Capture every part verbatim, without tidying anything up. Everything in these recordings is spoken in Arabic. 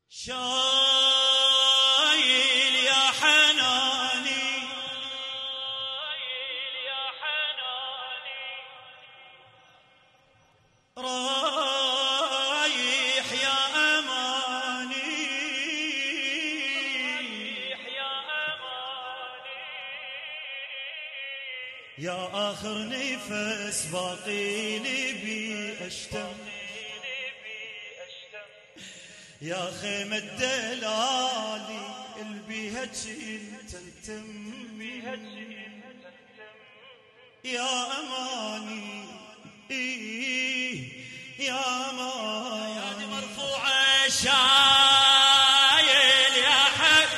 شايل يا حناني رايح يا أماني يا آخر نفس باقي لي بي أشتم يا خيمة دلالي البيها تلتم يا أماني إيه يا أماني يا دي مرفوعة شايل يا حق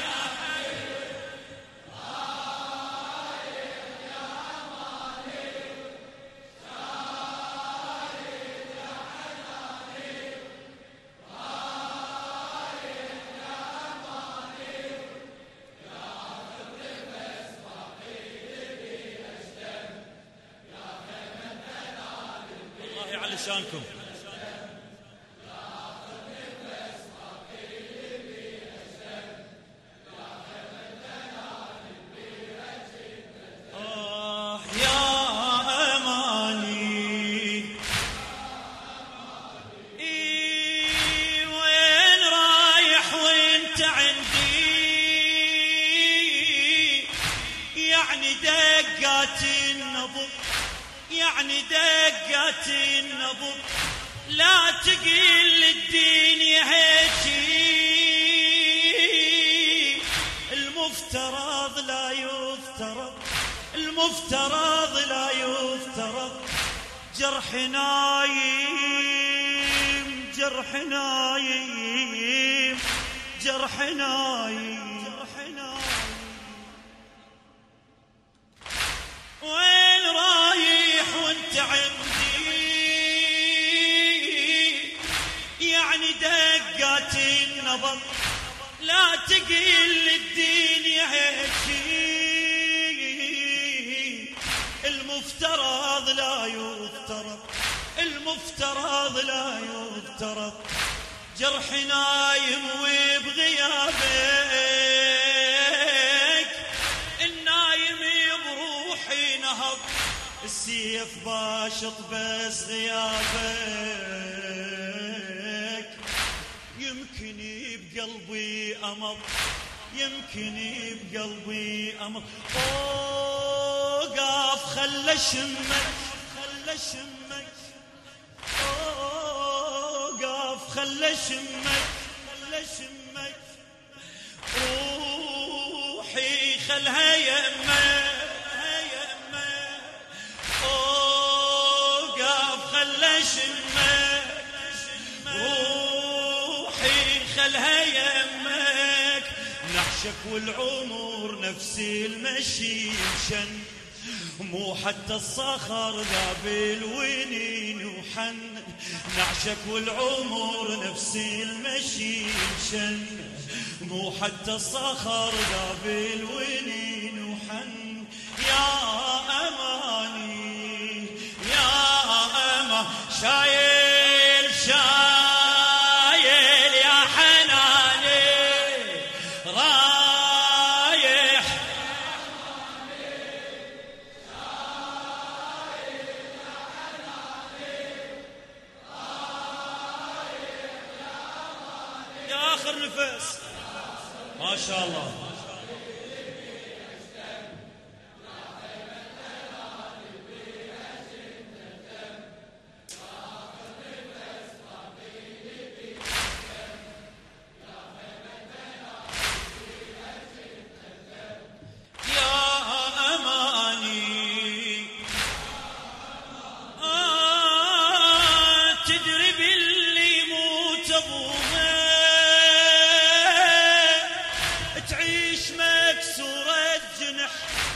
شانكم آه يا أماني إيه وين رايح وانت عندي يعني دقات النبض يعني دقات النبض لا تقل الدنيا هيجي المفترض لا يفترض المفترض لا يفترض جرح نايم جرح نايم جرح نايم جرح نايم وين رايح وانت عندي يعني دقات النبض لا تقل الدنيا هيجي المفترض لا يفترض المفترض لا يفترض جرح نايم وبغيابك النايم بروحي نهض السيف باشط بس غيابك يمكن بقلبي أمر يمكن بقلبي أمر أوقف خلى شمك خلى شمك أوقف خلى شمك خلى شمك روحي خلها يمك روحي خلها يمك نعشك والعمر نفس المشي شن مو حتى الصخر ذاب الونين وحن نعشك والعمر نفس المشي شن مو حتى الصخر ذاب الونين وحن يا أماني يا أمان شايل شايل يا حناني رايح شايل يا حناني رايح يا أماني يا آخر نفس ما شاء الله تعيش مكسورة جنح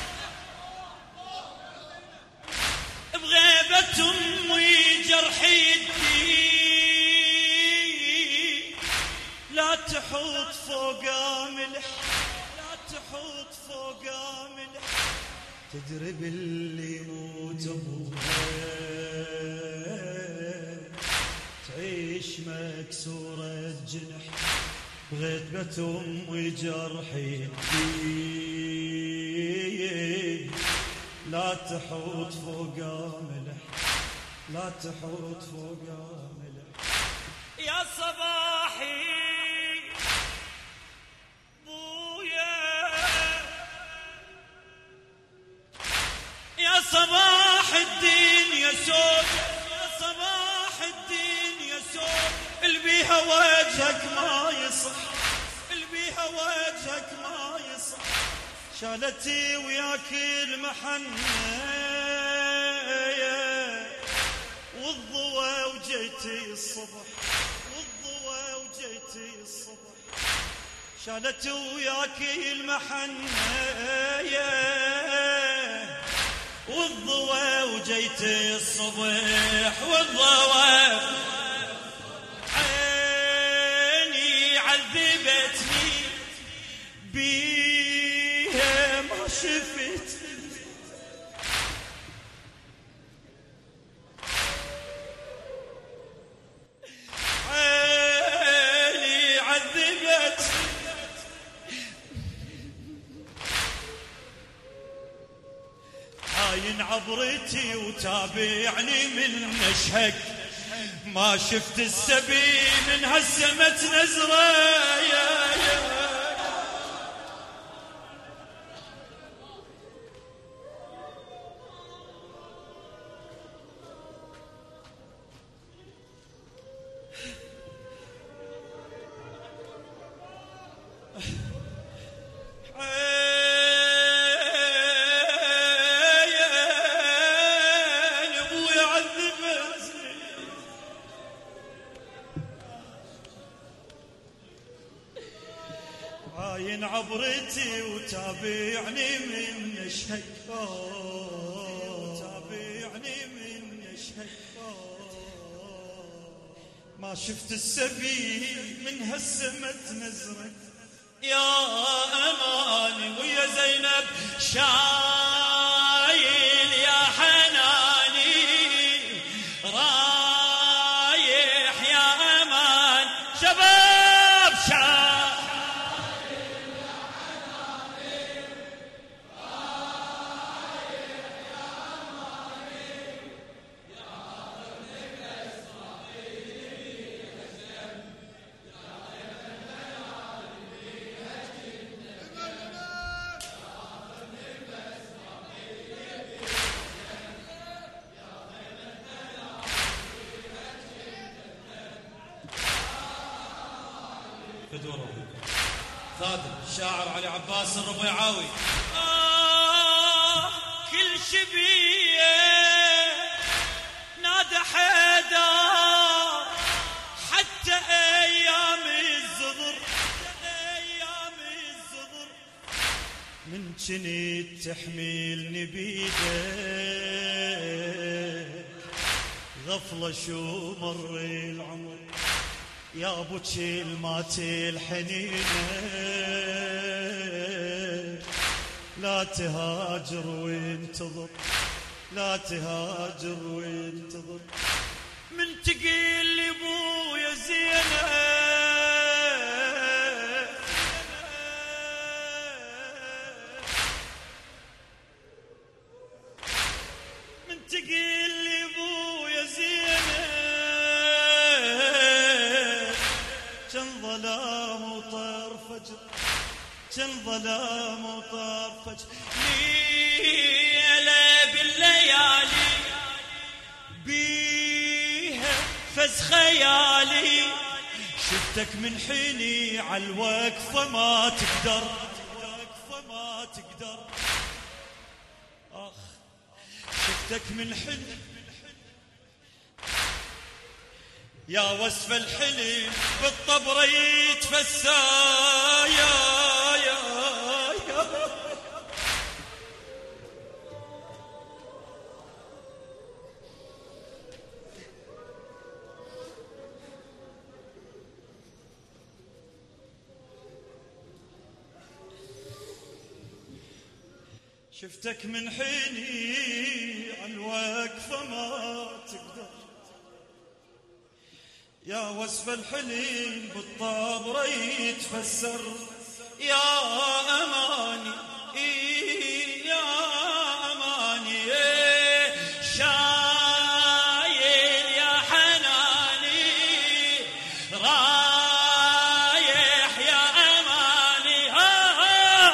بغيبة أمي جرح يدي لا تحط فوق ملح لا تحط فوق ملح تدري باللي يموت أبوها تعيش مكسورة جنح بغيت بيت أمي جرحي لا تحوط فوق ملح لا تحوط فوق ملح يا صباحي بويا يا صباح الدين يا سود يا صباح الدين يا سود اللي بيها وجهك ما يصح اللي بيها وجهك ما يصح شالتي وياك المحنة والضوى وجيتي الصبح والضوى وجيتي الصبح شالتي وياك المحنة والضوى وجيتي الصبح والضوى عيني عذبتني بيها ما شفت عيني عذبت عاين عبرتي وتابعني من نشهك ما شفت السبي من هالسمت نزرة يا يا عاين عبرتي وتابعني من نشهك تابعني من نشهك ما شفت السبي من هالسمت نزرك يا أماني ويا زينب شايل يا حناني رايح يا أمان شباب شايل خادم الشاعر علي عباس الربيعاوي آه كل شبيه نادى حيدر حتى أيام الزغر أيام الزغر من جنيت تحميلني بيدك غفلة شو مر العمر يا ابو تشيل ماتي الحنينه لا تهاجر وانتظر لا تهاجر وانتظر من تقيل لي ابويا زينب من تقيل لي ابويا زينب كان ظلام وطار فجر كان ظلام وطار فجر ليلة بالليالي بيها فز خيالي شفتك من حيني عالوقفة ما تقدر الوقفة ما تقدر آخ شفتك من حيني يا وصف الحلم بالطبر يتفسى يا يا يا شفتك من حيني عالوقفة ما تقدر يا وصف الحليم بالطابرة يتفسر يا أماني إيه يا أماني إيه شايل يا حناني رايح يا أماني ها ها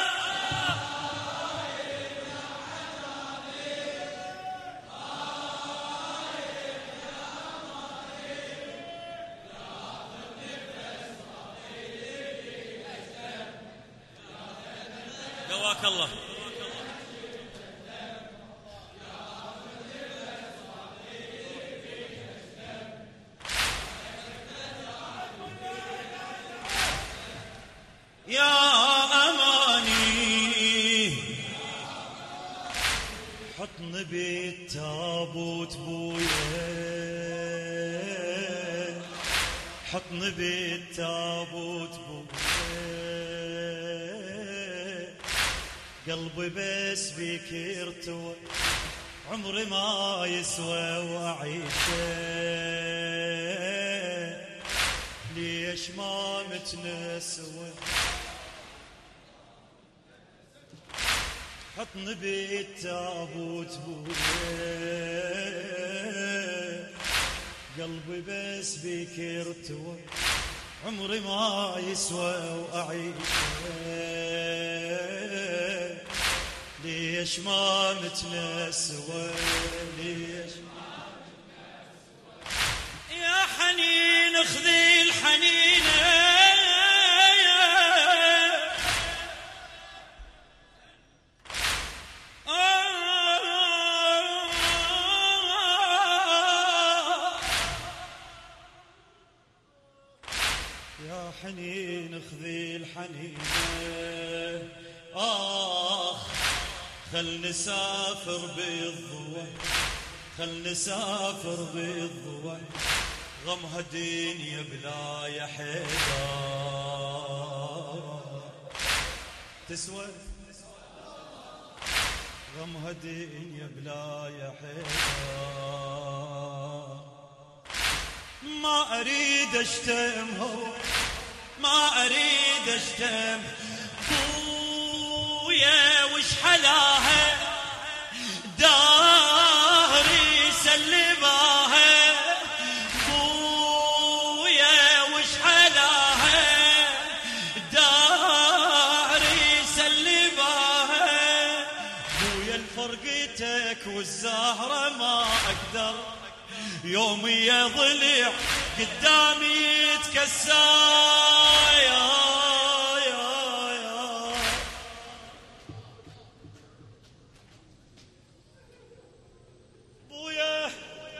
قواك الله. يا أماني حطني بالتابوت بويا حطني بالتابوت بويا قلبي بس بيك يرتوى عمري ما يسوى وأعيشه ليش ما متنسوى حطني بالتابوت بويا قلبي بس بيك يرتوى عمري ما يسوى وأعيشه ليش ما متنسوى ليش ما متنسوى يا حنين اخذي الحنينه يا حنين اخذي الحنينه آخ خل نسافر بالضوء خل نسافر بالضوء غمها الدنيا بلا يا حيدر تسوى غمها الدنيا بلا يا حيدر ما اريد اشتم ما اريد اشتم بويا وش حلاها داري سلباها بويا وش حلاها داري سلباها بويا الفرقتك والزهرة ما اقدر يومي يضلع قدامي يتكسر يا يا يا بويا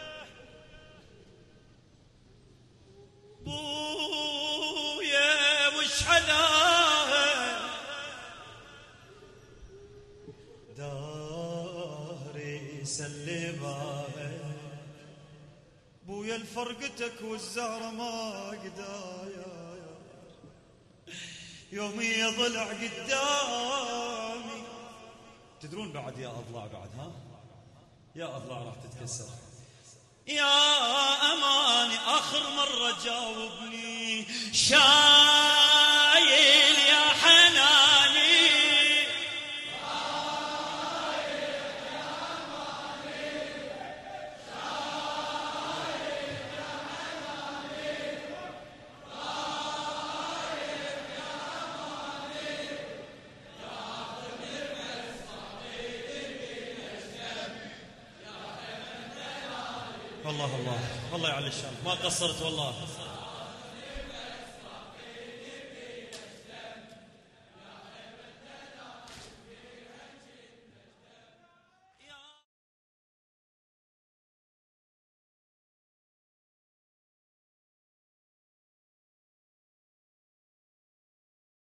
بويا وش حلاها داري سلمها بويا الفرقتك والزهرة ما قدايا يومي يضلع قدامي تدرون بعد يا أضلاع بعد ها يا أضلاع راح تتكسر يا أماني آخر مرة جاوبني شايل يا حناني والله الله والله يعلي الشام ما قصرت والله